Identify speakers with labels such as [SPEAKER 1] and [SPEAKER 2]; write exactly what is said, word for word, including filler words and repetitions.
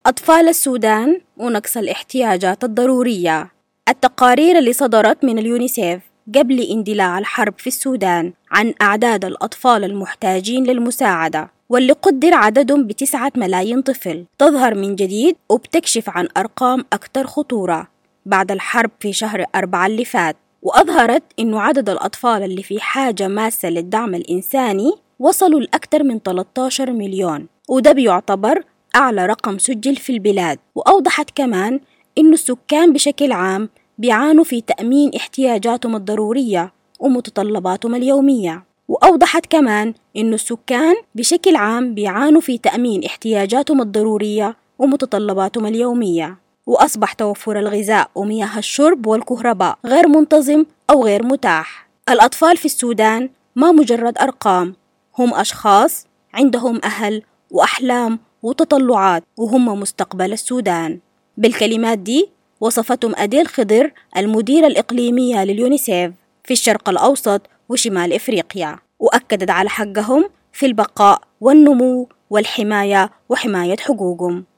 [SPEAKER 1] أطفال السودان ونقص الاحتياجات الضرورية. التقارير اللي صدرت من اليونيسيف قبل اندلاع الحرب في السودان عن أعداد الأطفال المحتاجين للمساعدة واللي قدر عددهم بتسعة ملايين طفل تظهر من جديد وبتكشف عن أرقام أكثر خطورة بعد الحرب في شهر أربعة اللي فات، وأظهرت إنه عدد الأطفال اللي في حاجة ماسة للدعم الإنساني وصلوا لأكثر من ثلاثة عشر مليون، وده بيعتبر أعلى رقم سجل في البلاد. وأوضحت كمان إنه السكان بشكل عام بيعانوا في تأمين احتياجاتهم الضرورية ومتطلباتهم اليومية. وأوضحت كمان إنه السكان بشكل عام بيعانوا في تأمين احتياجاتهم الضرورية ومتطلباتهم اليومية، وأصبح توفر الغذاء ومياه الشرب والكهرباء غير منتظم أو غير متاح. الأطفال في السودان ما مجرد أرقام، هم أشخاص عندهم أهل وأحلام وتطلعات، وهم مستقبل السودان. بالكلمات دي وصفتهم أديل خضر المديرة الإقليمية لليونيسيف في الشرق الأوسط وشمال إفريقيا، وأكدت على حقهم في البقاء والنمو والحماية وحماية حقوقهم.